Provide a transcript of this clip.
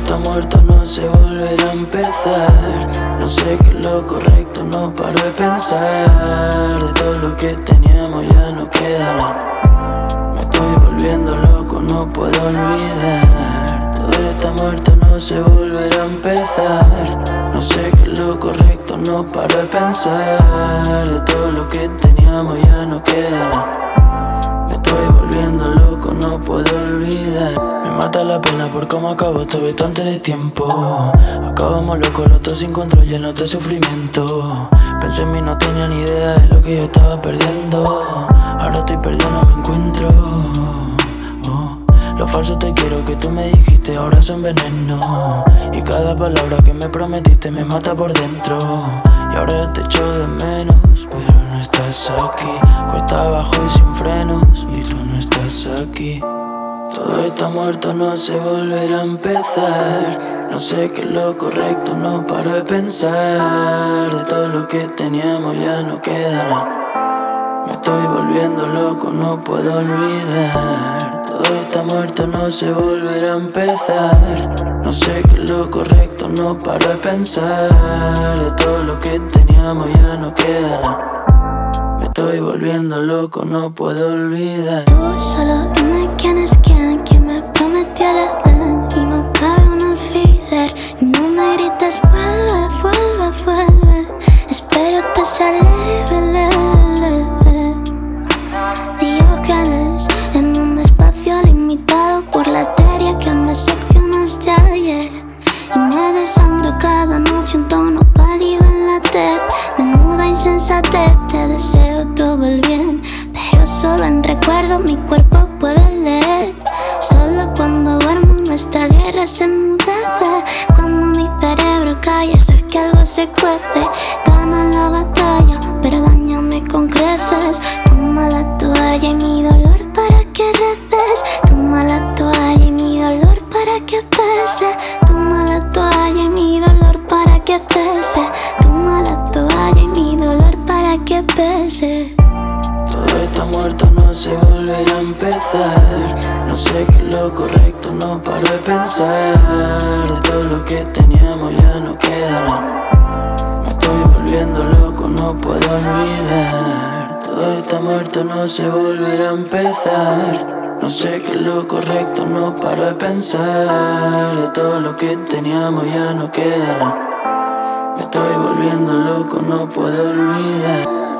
está muerto, no se volverá a empezar. No sé qué es lo correcto, no paro de pensar. De todo lo que teníamos ya no queda nada. Me estoy volviendo loco, no puedo olvidar. Todo está muerto, no se volverá a empezar. No sé qué es lo correcto, no paro de pensar. De todo lo que teníamos ya no queda nada. Me estoy volviendo loco, no puedo olvidar. Me mata la pena por cómo acabó este visto antes de tiempo. Acabamos locos los dos sin control, llenos de sufrimiento. Pensé en mí, no tenía ni idea de lo que yo estaba perdiendo. Ahora estoy perdido, no me encuentro. Lo falso te quiero que tú me dijiste ahora son veneno. Y cada palabra que me prometiste me mata por dentro. Y ahora te echo de menos, pero no estás aquí. Cuesta abajo y sin frenos, y tú no estás aquí. Todo está muerto, no se volverá a empezar. No sé qué es lo correcto, no paro de pensar. De todo lo que teníamos ya no queda nada. Me estoy volviendo loco, no puedo olvidar. Todo está muerto, no se volverá a empezar. No sé qué es lo correcto, no paro de pensar. De todo lo que teníamos ya no queda nada. Me estoy volviendo loco, no puedo olvidar. Tú solo dime quién es quién me prometió el Edén. Y no cabe un alfiler. Y no me grites vuelve, vuelve, vuelve. Espero te sea leve, leve, leve. Diógenes en un espacio limitado por la arteria que me seccionaste ayer. Y me desangro cada noche un tono pálido en la tez. Menuda insensatez, te deseo todo el bien, pero solo en recuerdo mi cuerpo puede leer. Solo cuando duermo nuestra guerra se enmudece. Cuando mi cerebro calla, sé que algo se cuece. Gana la batalla, pero dañame con creces. Toma la toalla y mi dolor para que reces. Toma la toalla y mi dolor para que pese. Toma la toalla y mi dolor para que cese. Toma la toalla y mi dolor para que pese. Todo está muerto, no se volverá a empezar. No sé qué es lo correcto, no paro de pensar. De todo lo que teníamos ya no queda nada. Me estoy volviendo loco, no puedo olvidar. Todo está muerto, no se volverá a empezar. No sé qué es lo correcto, no paro de pensar. De todo lo que teníamos ya no queda nada. Me estoy volviendo loco, no puedo olvidar.